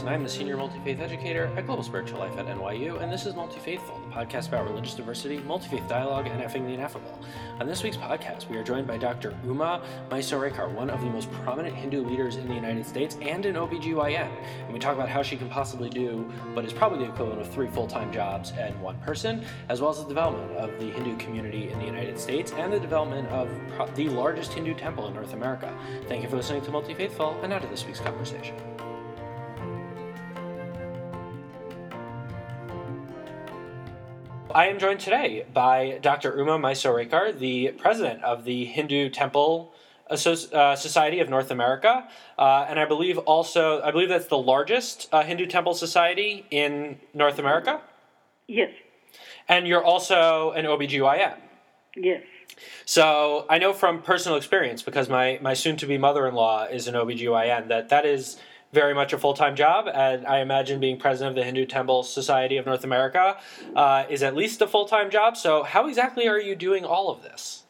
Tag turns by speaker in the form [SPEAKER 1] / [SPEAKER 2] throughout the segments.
[SPEAKER 1] I'm the Senior Multi-Faith Educator at Global Spiritual Life at NYU, and this is Multi-Faithful, the podcast about religious diversity, multi-faith dialogue, and effing the ineffable. On this week's podcast, we are joined by Dr. Uma Mysore-Rekar, one of the most prominent Hindu leaders in the United States and an OBGYN, and we talk about how she can possibly do what is probably the equivalent of 3 full-time jobs and 1 person, as well as the development of the Hindu community in the United States and the development of the largest Hindu temple in North America. Thank you for listening to Multi-Faithful, and now to this week's conversation. I am joined today by Dr. Uma Mysore-Rekar, the president of the Hindu Temple Society of North America, and I believe that's the largest Hindu Temple Society in North America?
[SPEAKER 2] Yes.
[SPEAKER 1] And you're also an OBGYN?
[SPEAKER 2] Yes.
[SPEAKER 1] So I know from personal experience, because my soon-to-be mother-in-law is an OBGYN, that is very much a full-time job, and I imagine being president of the Hindu Temple Society of North America is at least a full-time job. So how exactly are you doing all of this?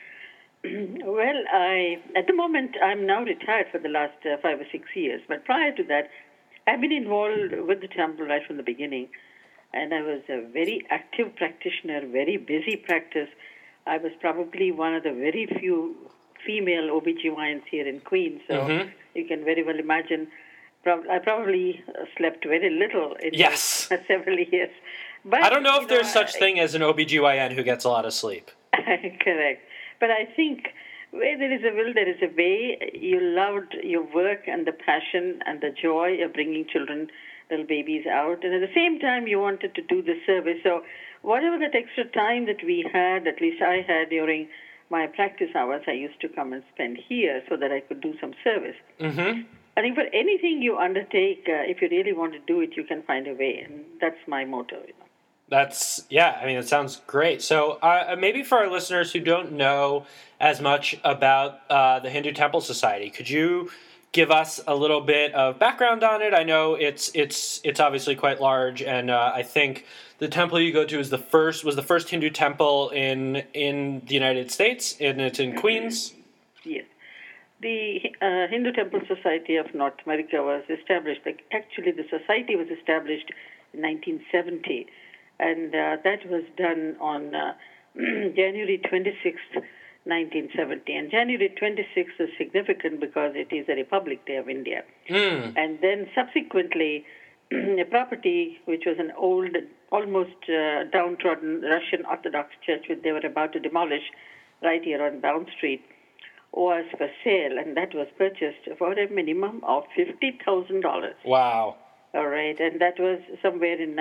[SPEAKER 2] Well, at the moment, I'm now retired for the last 5 or 6 years, but prior to that, I've been involved with the temple right from the beginning, and I was a very active practitioner, very busy practice. I was probably one of the very few female OBGYNs here in Queens, so you can very well imagine. I probably slept very little in several years. But
[SPEAKER 1] I don't know if there's such thing as an OBGYN who gets a lot of sleep.
[SPEAKER 2] Correct. But I think where there is a will, there is a way. You loved your work and the passion and the joy of bringing children, little babies out. And at the same time, you wanted to do the service. So whatever that extra time that we had, at least I had during my practice hours, I used to come and spend here so that I could do some service.
[SPEAKER 1] Mm-hmm.
[SPEAKER 2] I think for anything you undertake, if you really want to do it, you can find a way, and that's my motto.
[SPEAKER 1] It sounds great. So maybe for our listeners who don't know as much about the Hindu Temple Society, could you give us a little bit of background on it? I know it's obviously quite large, and I think the temple you go to was the first Hindu temple in the United States, and it's in Queens.
[SPEAKER 2] Yes. The Hindu Temple Society of North America was established. Actually, the society was established in 1970, and that was done on January 26th, 1970. And January 26th is significant because it is a Republic Day of India. And then subsequently, a property which was an old, almost downtrodden Russian Orthodox church, which they were about to demolish right here on Bound Street, was for sale, and that was purchased for a minimum of $50,000.
[SPEAKER 1] Wow.
[SPEAKER 2] All right, and that was somewhere in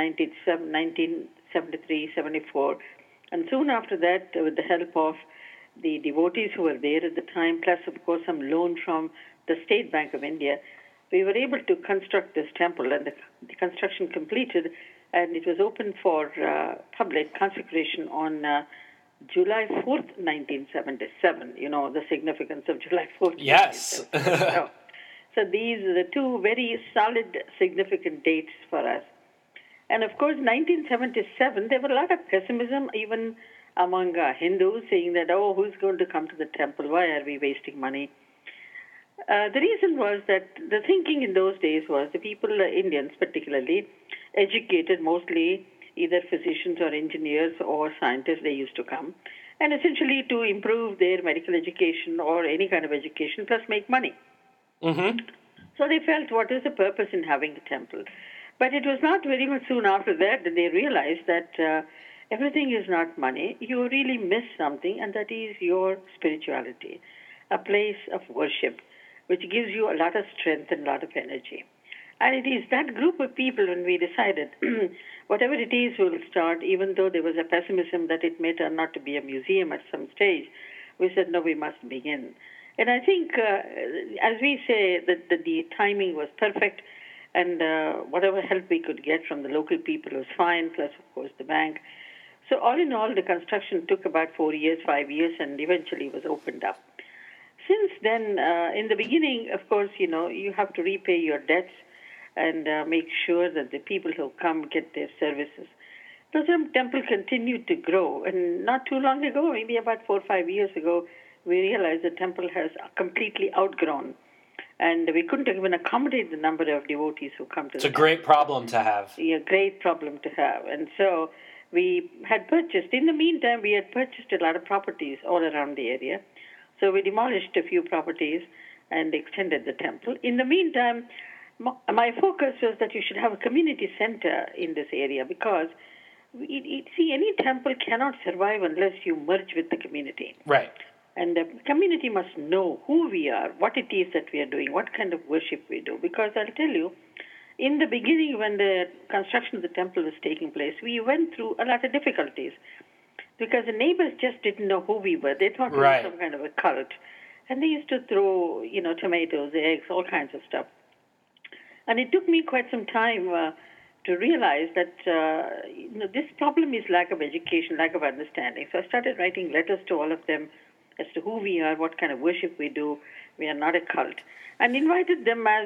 [SPEAKER 2] 1973, 74. And soon after that, with the help of the devotees who were there at the time, plus, of course, some loan from the State Bank of India, we were able to construct this temple, and the construction completed, and it was open for public consecration on July 4th, 1977. You know, the significance of July 4th.
[SPEAKER 1] Yes.
[SPEAKER 2] So these are the 2 very solid, significant dates for us. And of course, 1977, there was a lot of pessimism even among Hindus, saying that, who's going to come to the temple? Why are we wasting money? The reason was that the thinking in those days was the people, Indians particularly, educated mostly, either physicians or engineers or scientists, they used to come, and essentially to improve their medical education or any kind of education, plus make money.
[SPEAKER 1] Mm-hmm.
[SPEAKER 2] So they felt, what is the purpose in having the temple? But it was not very much soon after that they realized that everything is not money. You really miss something, and that is your spirituality, a place of worship, which gives you a lot of strength and a lot of energy. And it is that group of people when we decided, whatever it is, we'll start, even though there was a pessimism that it may turn out to be a museum at some stage, we said, no, we must begin. And I think, as we say, that the timing was perfect, and whatever help we could get from the local people was fine, plus, of course, the bank. So all in all, the construction took about 4 years, 5 years, and eventually was opened up. Since then, in the beginning, of course, you have to repay your debts and make sure that the people who come get their services. The temple continued to grow, and not too long ago, maybe about 4 or 5 years ago, we realized the temple has completely outgrown and we couldn't even accommodate the number of devotees who come to
[SPEAKER 1] It's a great problem to have.
[SPEAKER 2] A great problem to have. And so we had purchased, in the meantime, we had purchased a lot of properties all around the area. So we demolished a few properties and extended the temple. In the meantime, my focus was that you should have a community center in this area because, see, any temple cannot survive unless you merge with the community.
[SPEAKER 1] Right.
[SPEAKER 2] And the community must know who we are, what it is that we are doing, what kind of worship we do. Because I'll tell you, in the beginning, when the construction of the temple was taking place, we went through a lot of difficulties because the neighbors just didn't know who we were. They thought we were some kind of a cult. And they used to throw, tomatoes, eggs, all kinds of stuff. And it took me quite some time to realize that this problem is lack of education, lack of understanding. So I started writing letters to all of them as to who we are, what kind of worship we do. We are not a cult. And invited them as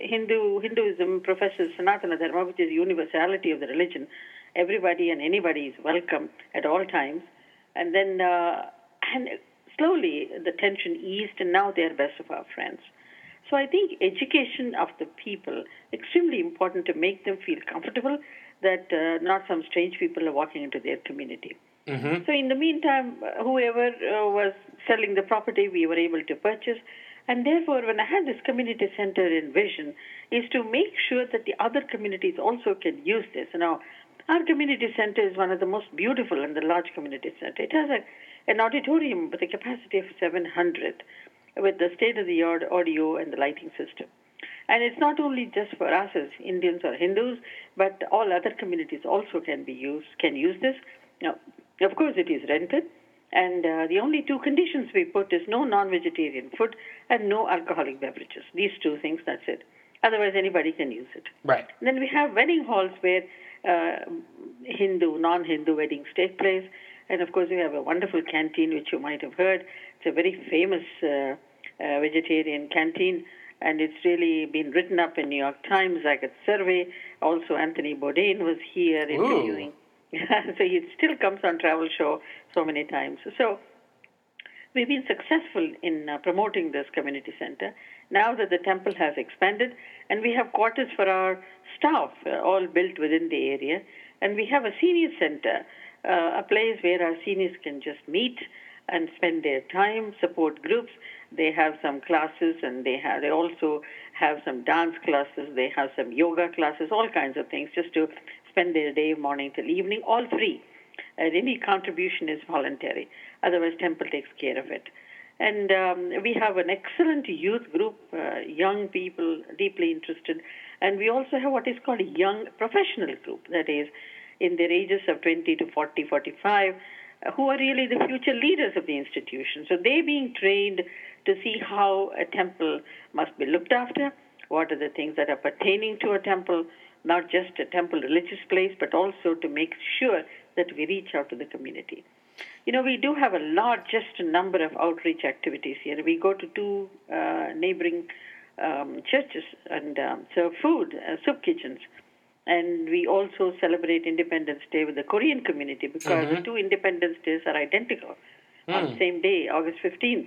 [SPEAKER 2] Hinduism professes Sanatana Dharma, which is universality of the religion. Everybody and anybody is welcome at all times. And then and slowly the tension eased, and now they are best of our friends. So I think education of the people, extremely important to make them feel comfortable that not some strange people are walking into their community.
[SPEAKER 1] Mm-hmm.
[SPEAKER 2] So in the meantime, whoever was selling the property, we were able to purchase. And therefore, when I had this community center in vision, is to make sure that the other communities also can use this. Now, our community center is one of the most beautiful and the large community center. It has an auditorium with a capacity of 700 with the state-of-the-art audio and the lighting system. And it's not only just for us as Indians or Hindus, but all other communities also can use this. Now, of course, it is rented. And the only two conditions we put is no non-vegetarian food and no alcoholic beverages. These two things, that's it. Otherwise, anybody can use it.
[SPEAKER 1] Right.
[SPEAKER 2] And then we have wedding halls where Hindu, non-Hindu weddings take place. And, of course, we have a wonderful canteen, which you might have heard. It's a very famous vegetarian canteen, and it's really been written up in New York Times like a survey. Also, Anthony Bourdain was here interviewing.
[SPEAKER 1] Ooh.
[SPEAKER 2] So he still comes on Travel Show so many times. So we've been successful in promoting this community center. Now that the temple has expanded, and we have quarters for our staff, all built within the area, and we have a senior center, a place where our seniors can just meet and spend their time, support groups. They have some classes, and they also have some dance classes. They have some yoga classes, all kinds of things, just to spend their day morning till evening, all free. Any contribution is voluntary. Otherwise, temple takes care of it. And we have an excellent youth group, young people deeply interested. And we also have what is called a young professional group, that is, in their ages of 20 to 40, 45, who are really the future leaders of the institution. So they're being trained to see how a temple must be looked after, what are the things that are pertaining to a temple, not just a temple religious place, but also to make sure that we reach out to the community. We do have a largest number of outreach activities here. We go to two neighboring churches and serve food, soup kitchens. And we also celebrate Independence Day with the Korean community because the two Independence Days are identical on the same day, August 15th.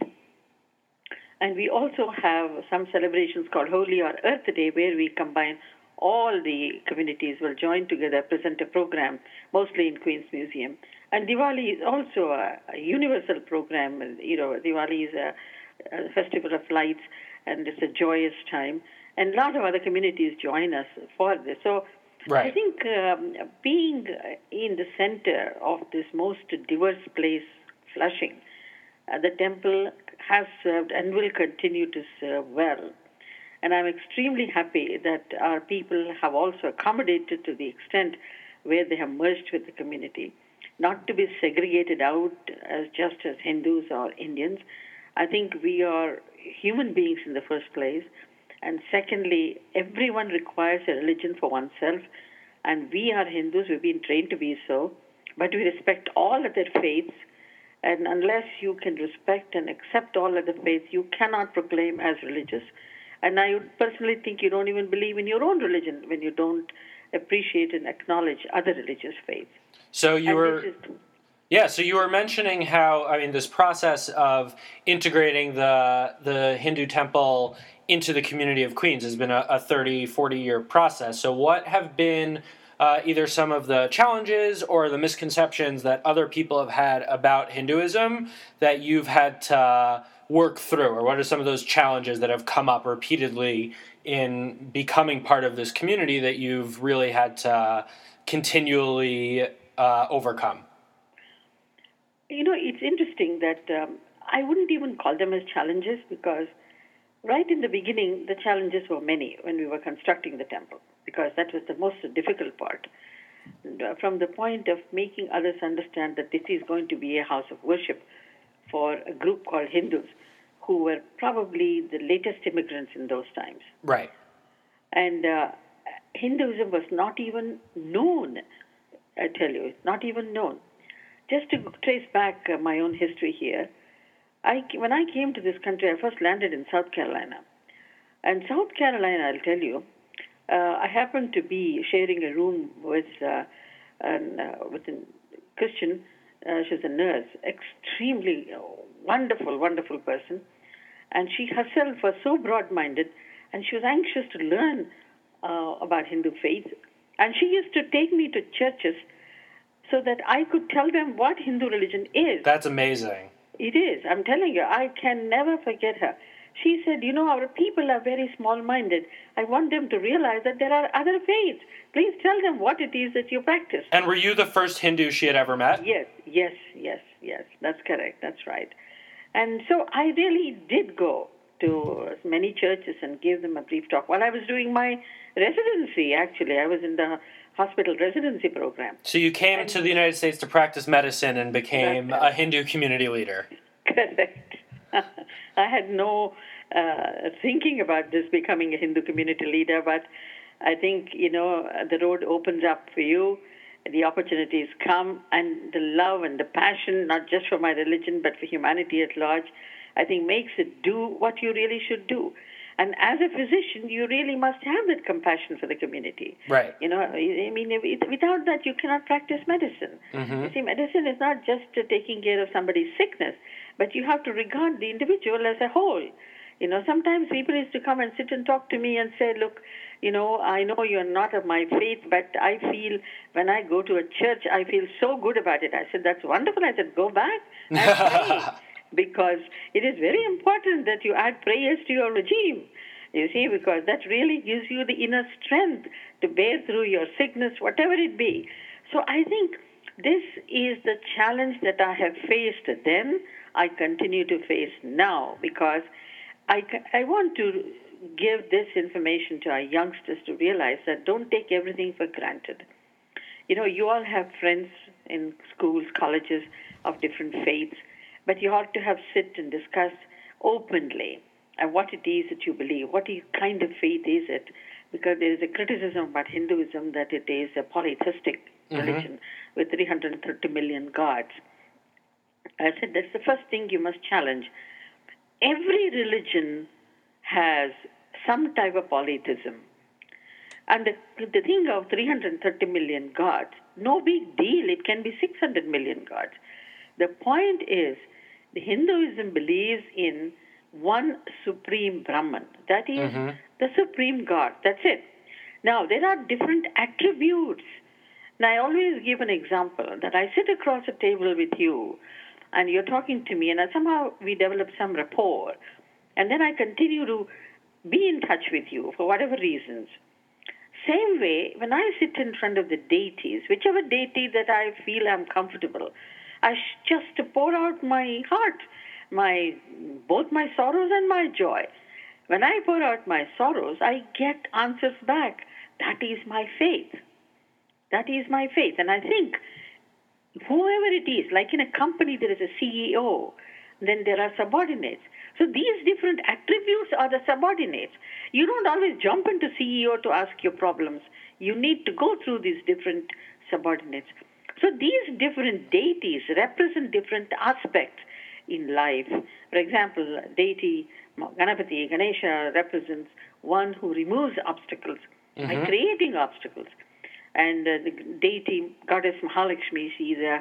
[SPEAKER 2] And we also have some celebrations called Holy or Earth Day, where we combine all the communities will join together, present a program, mostly in Queen's Museum. And Diwali is also a universal program. Diwali is a festival of lights, and it's a joyous time. And a lot of other communities join us for this. So
[SPEAKER 1] right.
[SPEAKER 2] I think being in the center of this most diverse place, Flushing, the temple has served and will continue to serve well. And I'm extremely happy that our people have also accommodated to the extent where they have merged with the community, not to be segregated out as just as Hindus or Indians. I think we are human beings in the first place. And secondly, everyone requires a religion for oneself. And we are Hindus, we've been trained to be so. But we respect all other faiths. And unless you can respect and accept all other faiths, you cannot proclaim as religious. And I would personally think you don't even believe in your own religion when you don't appreciate and acknowledge other religious faiths.
[SPEAKER 1] So Yeah, so you were mentioning how, I mean, this process of integrating the Hindu temple into the community of Queens has been a 30, 40-year process. So what have been either some of the challenges or the misconceptions that other people have had about Hinduism that you've had to work through? Or what are some of those challenges that have come up repeatedly in becoming part of this community that you've really had to continually overcome?
[SPEAKER 2] It's interesting that I wouldn't even call them as challenges because right in the beginning, the challenges were many when we were constructing the temple because that was the most difficult part. And, from the point of making others understand that this is going to be a house of worship for a group called Hindus who were probably the latest immigrants in those times.
[SPEAKER 1] Right.
[SPEAKER 2] And Hinduism was not even known, I tell you, not even known. Just to trace back my own history here, when I came to this country, I first landed in South Carolina. And South Carolina, I'll tell you, I happened to be sharing a room with a Christian. She's a nurse, extremely wonderful, wonderful person. And she herself was so broad-minded, and she was anxious to learn about Hindu faith. And she used to take me to churches so that I could tell them what Hindu religion is.
[SPEAKER 1] That's amazing.
[SPEAKER 2] It is. I'm telling you, I can never forget her. She said, our people are very small-minded. I want them to realize that there are other faiths. Please tell them what it is that you practice.
[SPEAKER 1] And were you the first Hindu she had ever met?
[SPEAKER 2] Yes. That's correct. That's right. And so I really did go to many churches and give them a brief talk. While I was doing my residency, actually, I was in the hospital residency program.
[SPEAKER 1] So you came to the United States to practice medicine and became a Hindu community leader.
[SPEAKER 2] Correct. I had no thinking about this becoming a Hindu community leader, but I think, the road opens up for you, the opportunities come, and the love and the passion, not just for my religion, but for humanity at large, I think makes it do what you really should do. And as a physician, you really must have that compassion for the community.
[SPEAKER 1] Right.
[SPEAKER 2] Without that, you cannot practice medicine.
[SPEAKER 1] Mm-hmm.
[SPEAKER 2] You see, medicine is not just taking care of somebody's sickness, but you have to regard the individual as a whole. Sometimes people used to come and sit and talk to me and say, look, I know you're not of my faith, but I feel when I go to a church, I feel so good about it. I said, that's wonderful. I said, go back and pray. Because it is very important that you add prayers to your regime, you see, because that really gives you the inner strength to bear through your sickness, whatever it be. So I think this is the challenge that I have faced then, I continue to face now, because I want to give this information to our youngsters to realize that don't take everything for granted. You all have friends in schools, colleges of different faiths, but you ought to have sit and discuss openly what it is that you believe, what kind of faith is it, because there is a criticism about Hinduism that it is a polytheistic religion with 330 million gods. I said that's the first thing you must challenge. Every religion has some type of polytheism. And the thing of 330 million gods, no big deal. It can be 600 million gods. The point is, the Hinduism believes in one supreme Brahman. That is the supreme God. That's it. Now, there are different attributes. Now, I always give an example that I sit across a table with you, and you're talking to me, and somehow we develop some rapport, and then I continue to be in touch with you for whatever reasons. Same way, when I sit in front of the deities, whichever deity that I feel I'm comfortable, I just pour out my heart, both my sorrows and my joy. When I pour out my sorrows, I get answers back. That is my faith. That is my faith. And I think whoever it is, like in a company there is a CEO, then there are subordinates. So these different attributes are the subordinates. You don't always jump into CEO to ask your problems. You need to go through these different subordinates. So these different deities represent different aspects in life. For example, deity Ganapati, Ganesha represents one who removes obstacles by creating obstacles. And the deity, goddess Mahalakshmi, she's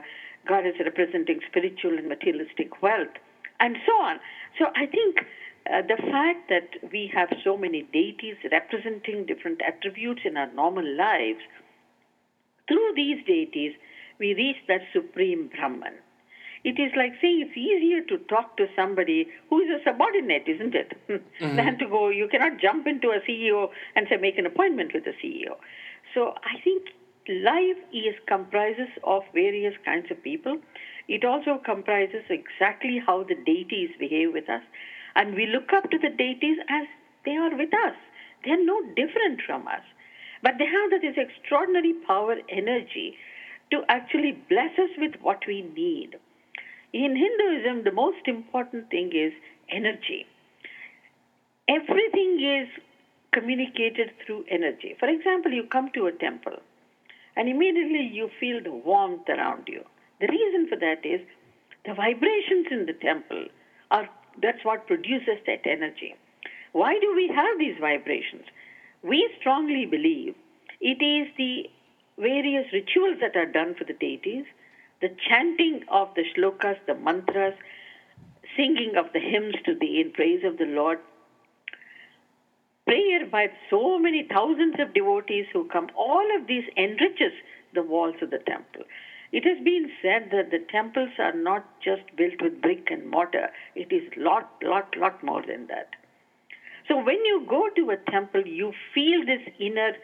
[SPEAKER 2] goddess representing spiritual and materialistic wealth, and so on. So I think the fact that we have so many deities representing different attributes in our normal lives, through these deities, we reach that supreme Brahman. It is like saying it's easier to talk to somebody who is a subordinate, isn't it? Than to go, you cannot jump into a CEO and say, make an appointment with the CEO. So I think life comprises of various kinds of people. It also comprises exactly how the deities behave with us. And we look up to the deities as they are with us. They are no different from us. But they have this extraordinary power, energy, to actually bless us with what we need. In Hinduism, the most important thing is energy. Everything is communicated through energy. For example, you come to a temple and immediately you feel the warmth around you. The reason for that is the vibrations in the temple that's what produces that energy. Why do we have these vibrations? We strongly believe it is the various rituals that are done for the deities, the chanting of the shlokas, the mantras, singing of the hymns in praise of the Lord, prayer by so many thousands of devotees who come, all of this enriches the walls of the temple. It has been said that the temples are not just built with brick and mortar. It is lot more than that. So when you go to a temple, you feel this inner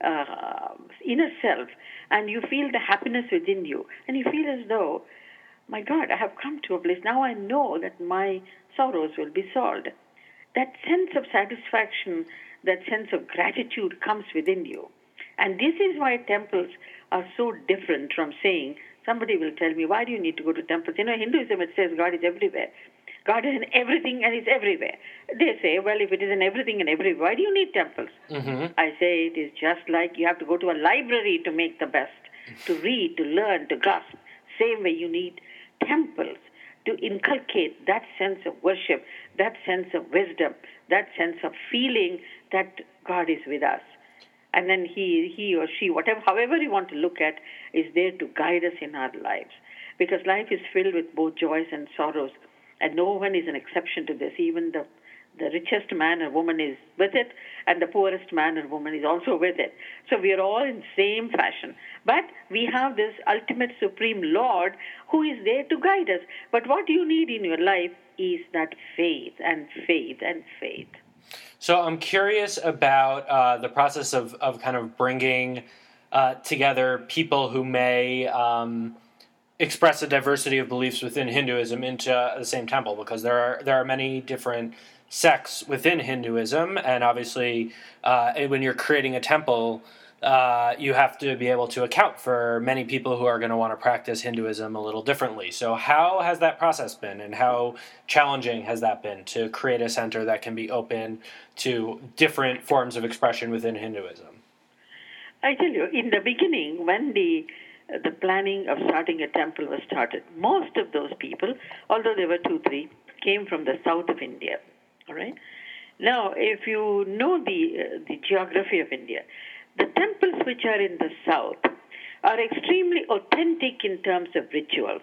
[SPEAKER 2] self, and you feel the happiness within you, and you feel as though, my God, I have come to a place, now I know that my sorrows will be solved. That sense of satisfaction, that sense of gratitude comes within you. And this is why temples are so different from saying, somebody will tell me, why do you need to go to temples? In Hinduism it says God is everywhere. God is in everything and is everywhere. They say, well, if it is in everything and everywhere, why do you need temples? I say it is just like you have to go to a library to make the best, to read, to learn, to grasp. Same way you need temples to inculcate that sense of worship, that sense of wisdom, that sense of feeling that God is with us. And then he or she, however you want to look at, is there to guide us in our lives. Because life is filled with both joys and sorrows. And no one is an exception to this. Even the richest man or woman is with it, and the poorest man or woman is also with it. So we are all in same fashion. But we have this ultimate supreme Lord who is there to guide us. But what you need in your life is that faith and faith and faith.
[SPEAKER 1] So I'm curious about the process of kind of bringing together people who may express a diversity of beliefs within Hinduism into the same temple, because there are many different sects within Hinduism, and obviously when you're creating a temple, you have to be able to account for many people who are going to want to practice Hinduism a little differently. So how has that process been, and how challenging has that been to create a center that can be open to different forms of expression within Hinduism?
[SPEAKER 2] I tell you, in the beginning, when the planning of starting a temple was started, most of those people, although there were 2-3, came from the south of India. All right. Now, if you know the geography of India, the temples which are in the south are extremely authentic in terms of rituals.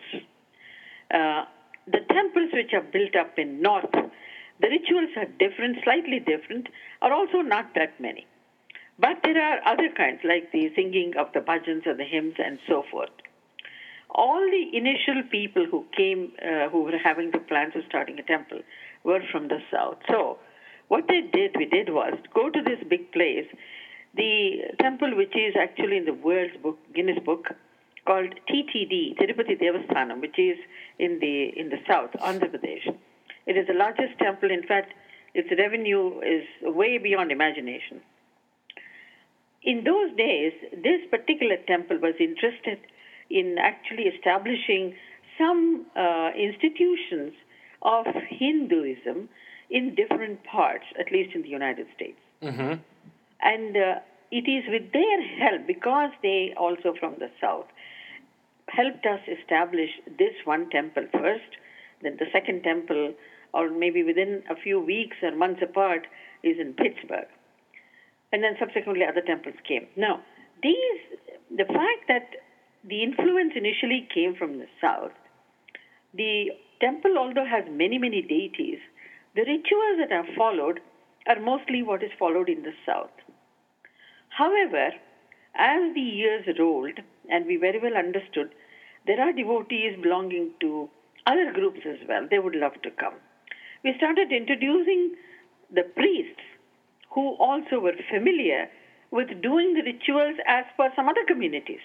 [SPEAKER 2] The temples which are built up in north, the rituals are different, slightly different, are also not that many. But there are other kinds, like the singing of the bhajans or the hymns and so forth. All the initial people who came, who were having the plans of starting a temple, were from the south. So what we did was go to this big place, the temple which is actually in the world's book, Guinness Book, called TTD, Tirupati Devasthanam, which is in the south, Andhra Pradesh. It is the largest temple. In fact, its revenue is way beyond imagination. In those days, this particular temple was interested in actually establishing some institutions of Hinduism in different parts, at least in the United States. Mm-hmm. And it is with their help, because they also from the south, helped us establish this one temple first, then the second temple, or maybe within a few weeks or months apart, is in Pittsburgh. And then subsequently other temples came. Now, the fact that the influence initially came from the south. The temple, although has many, many deities, the rituals that are followed are mostly what is followed in the south. However, as the years rolled, and we very well understood, there are devotees belonging to other groups as well. They would love to come. We started introducing the priests who also were familiar with doing the rituals as per some other communities.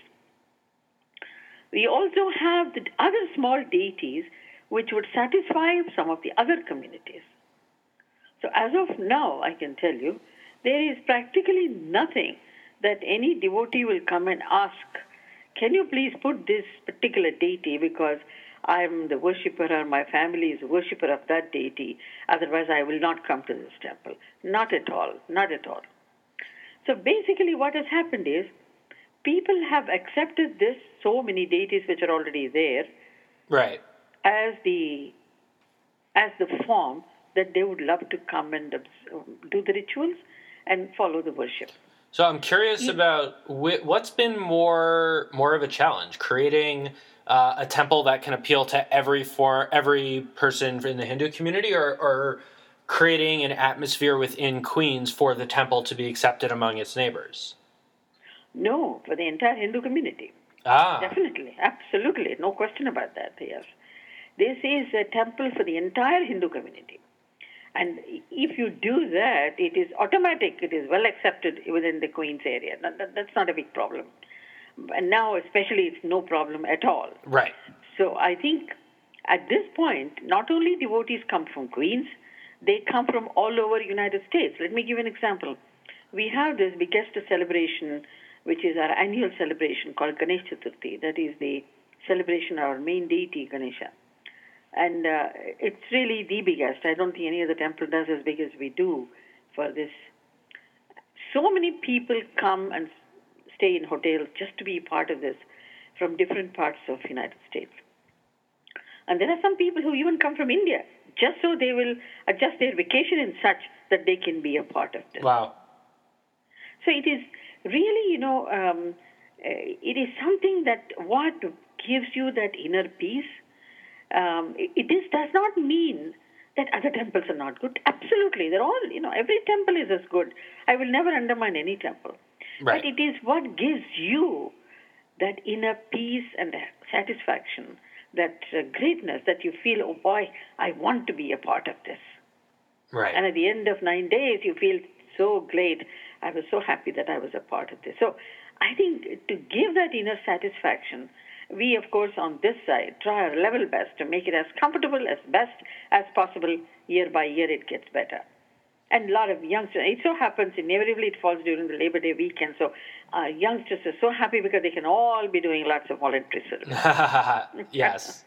[SPEAKER 2] We also have the other small deities which would satisfy some of the other communities. So as of now, I can tell you, there is practically nothing that any devotee will come and ask, can you please put this particular deity because I am the worshipper or my family is a worshipper of that deity, otherwise I will not come to this temple. Not at all, not at all. So basically what has happened is, people have accepted this, so many deities which are already there,
[SPEAKER 1] right,
[SPEAKER 2] as the form that they would love to come and do the rituals and follow the worship.
[SPEAKER 1] So I'm curious about what's been more of a challenge, creating a temple that can appeal to every person in the Hindu community, or creating an atmosphere within Queens for the temple to be accepted among its neighbors?
[SPEAKER 2] No, for the entire Hindu community. Definitely, absolutely, no question about that, yes. This is a temple for the entire Hindu community. And if you do that, it is automatic, it is well accepted within the Queens area. That's not a big problem. And now, especially, it's no problem at all.
[SPEAKER 1] Right.
[SPEAKER 2] So I think at this point, not only devotees come from Queens, they come from all over the United States. Let me give an example. We have this biggest celebration, which is our annual celebration called Ganesh Chaturthi. That is the celebration of our main deity, Ganesha. And it's really the biggest. I don't think any other temple does as big as we do for this. So many people come and stay in hotels just to be part of this from different parts of the United States. And there are some people who even come from India just so they will adjust their vacation in such that they can be a part of this.
[SPEAKER 1] Wow.
[SPEAKER 2] So it is really, it is something that what gives you that inner peace. Does not mean that other temples are not good. Absolutely. They're all, every temple is as good. I will never undermine any temple.
[SPEAKER 1] Right.
[SPEAKER 2] But it is what gives you that inner peace and satisfaction, that greatness that you feel, oh boy, I want to be a part of this.
[SPEAKER 1] Right.
[SPEAKER 2] And at the end of 9 days, you feel so great. I was so happy that I was a part of this. So I think to give that inner satisfaction, we, of course, on this side, try our level best to make it as comfortable, as best as possible. Year by year, it gets better. And a lot of youngsters, it so happens, invariably it falls during the Labor Day weekend, so youngsters are so happy because they can all be doing lots of voluntary service.
[SPEAKER 1] Yes.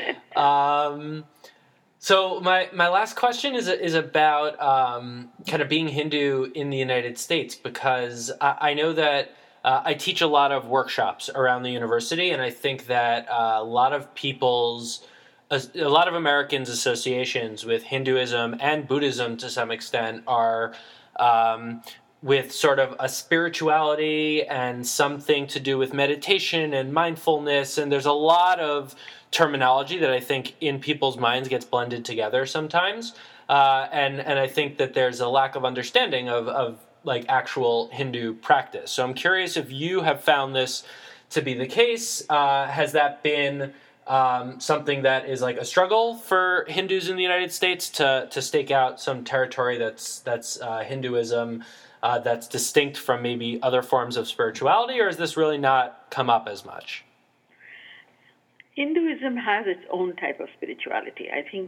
[SPEAKER 1] So my last question is about kind of being Hindu in the United States, because I know that I teach a lot of workshops around the university, and I think that a lot of Americans' associations with Hinduism and Buddhism to some extent are with sort of a spirituality and something to do with meditation and mindfulness, and there's a lot of terminology that I think in people's minds gets blended together sometimes, and I think that there's a lack of understanding of like actual Hindu practice. So I'm curious if you have found this to be the case. Has that been something that is like a struggle for Hindus in the United States to stake out some territory that's Hinduism that's distinct from maybe other forms of spirituality, or has this really not come up as much?
[SPEAKER 2] Hinduism has its own type of spirituality. I think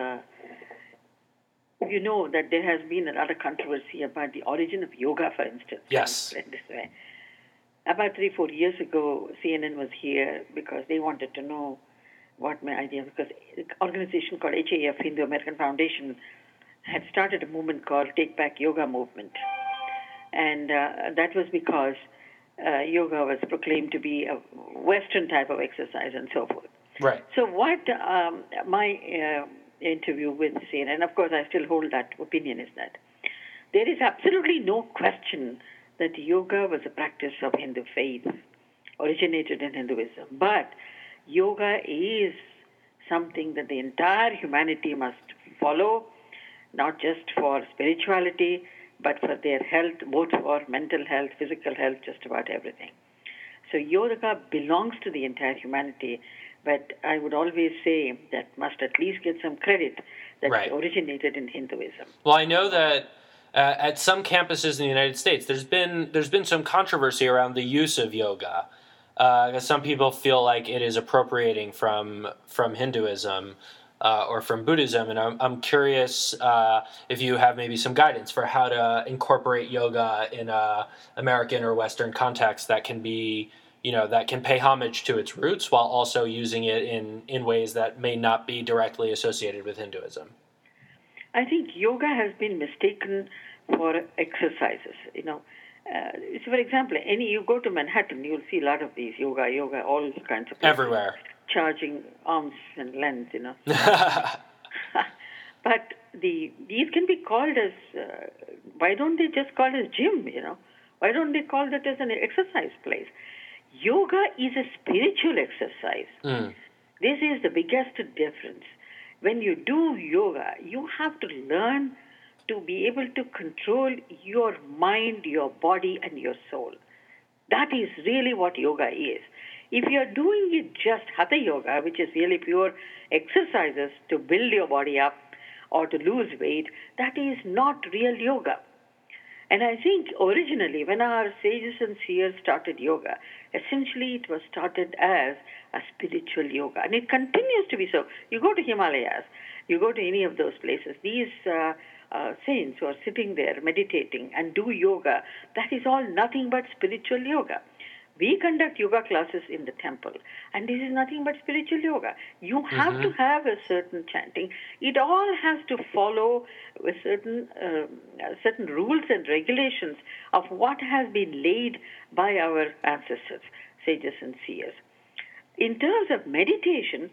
[SPEAKER 2] you know that there has been a lot of controversy about the origin of yoga, for instance.
[SPEAKER 1] Yes.
[SPEAKER 2] In this way. About 3-4 years ago, CNN was here because they wanted to know what my idea, because an organization called HAF, Hindu American Foundation, had started a movement called Take Back Yoga Movement. And that was because yoga was proclaimed to be a Western type of exercise and so forth.
[SPEAKER 1] Right.
[SPEAKER 2] So what my interview with CNN, and of course I still hold that opinion, is that there is absolutely no question that yoga was a practice of Hindu faith originated in Hinduism. But yoga is something that the entire humanity must follow, not just for spirituality, but for their health, both for mental health, physical health, just about everything. So yoga belongs to the entire humanity, but I would always say that must at least get some credit that
[SPEAKER 1] Right.
[SPEAKER 2] it originated in Hinduism.
[SPEAKER 1] Well, I know that at some campuses in the United States, there's been some controversy around the use of yoga. Some people feel like it is appropriating from Hinduism or from Buddhism, and I'm curious if you have maybe some guidance for how to incorporate yoga in a American or Western context that can be, that can pay homage to its roots while also using it in ways that may not be directly associated with Hinduism.
[SPEAKER 2] I think yoga has been mistaken for exercises. For example, you go to Manhattan, you'll see a lot of these yoga, all kinds of people
[SPEAKER 1] Everywhere.
[SPEAKER 2] charging arms and length. But these can be called as. Why don't they just call it gym? Why don't they call that as an exercise place? Yoga is a spiritual exercise. This is the biggest difference. When you do yoga, you have to learn to be able to control your mind, your body, and your soul. That is really what yoga is. If you're doing it just hatha yoga, which is really pure exercises to build your body up or to lose weight, that is not real yoga. And I think originally, when our sages and seers started yoga, essentially it was started as a spiritual yoga. And it continues to be so. You go to Himalayas, you go to any of those places, these saints who are sitting there meditating and do yoga, that is all nothing but spiritual yoga. We conduct yoga classes in the temple, and this is nothing but spiritual yoga. You have to have a certain chanting. It all has to follow a certain rules and regulations of what has been laid by our ancestors, sages and seers. In terms of meditation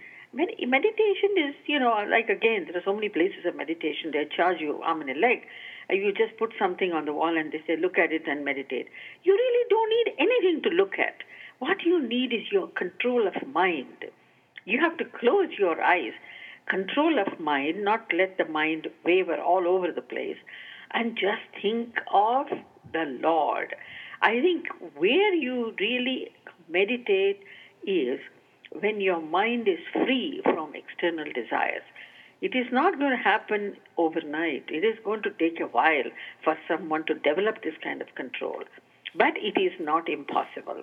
[SPEAKER 2] is, like again, there are so many places of meditation. They charge you arm and a leg. You just put something on the wall and they say, look at it and meditate. You really don't need anything to look at. What you need is your control of mind. You have to close your eyes, control of mind, not let the mind waver all over the place, and just think of the Lord. I think where you really meditate is when your mind is free from external desires. It is not going to happen overnight. It is going to take a while for someone to develop this kind of control. But it is not impossible.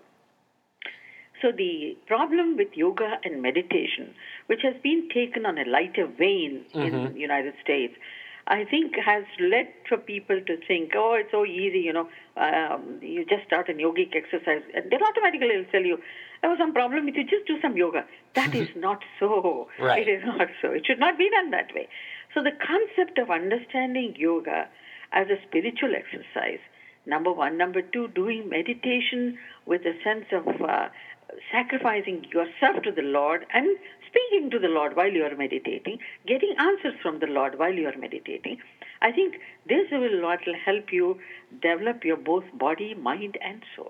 [SPEAKER 2] So the problem with yoga and meditation, which has been taken on a lighter vein in the United States, I think has led for people to think, it's so easy, you just start an yogic exercise, and then automatically it'll tell you, some problem with you, just do some yoga. That is not so.
[SPEAKER 1] Right.
[SPEAKER 2] It is not so. It should not be done that way. So the concept of understanding yoga as a spiritual exercise, number one. Number two, doing meditation with a sense of sacrificing yourself to the Lord and speaking to the Lord while you are meditating, getting answers from the Lord while you are meditating. I think this will help you develop your both body, mind, and soul.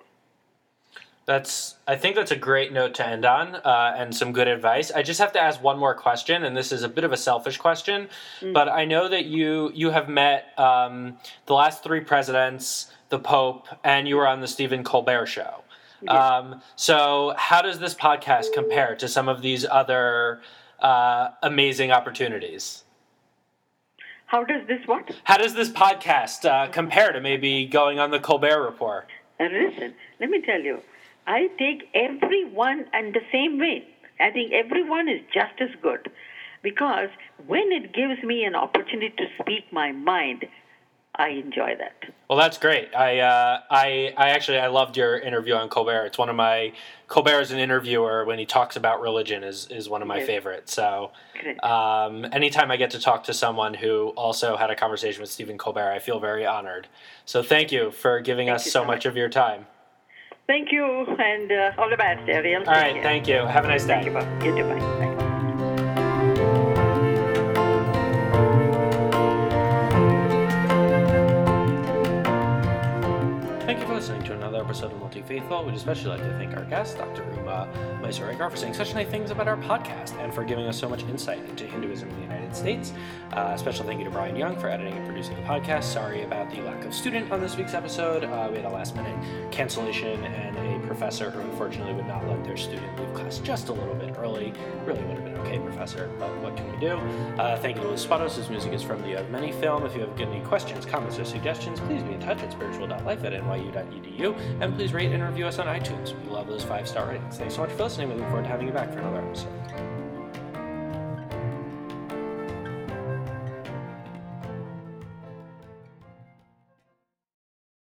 [SPEAKER 1] I think that's a great note to end on, and some good advice. I just have to ask one more question, and this is a bit of a selfish question, but I know that you have met the last three presidents, the Pope, and you were on the Stephen Colbert Show. Yes. So how does this podcast compare to some of these other amazing opportunities?
[SPEAKER 2] How does this what?
[SPEAKER 1] How does this podcast compare to maybe going on the Colbert Report?
[SPEAKER 2] Listen, let me tell you, I take everyone in the same way. I think everyone is just as good, because when it gives me an opportunity to speak my mind, I enjoy that.
[SPEAKER 1] Well, that's great. I loved your interview on Colbert. It's one of my Colbert as an interviewer when he talks about religion is one of my favorites. So, anytime I get to talk to someone who also had a conversation with Stephen Colbert, I feel very honored. So, thank you for giving us so much of your time.
[SPEAKER 2] Thank you, and all the best, Ariel.
[SPEAKER 1] All right, thank you. Have a nice day.
[SPEAKER 2] Thank you, Bob. You too, bye.
[SPEAKER 1] Thank you for listening to another episode of Multi Multi-Faithful. We'd especially like to thank our guest, Dr. Uma Mysore-Ekar, for saying such nice things about our podcast and for giving us so much insight into Hinduism in the United States. Special thank you to Brian Young for editing and producing the podcast. Sorry about the lack of student on this week's episode. We had a last-minute cancellation and a professor who unfortunately would not let their student leave class just a little bit early. Really would have been okay, professor, but what can we do? Thank you to Liz Spatos, whose music is from the Of Many film. If you have any questions, comments, or suggestions, please be in touch at spiritual.life@nyu.edu, and please rate and review us on iTunes. We love those 5-star ratings. Thanks so much for listening. We look forward to having you back for another episode.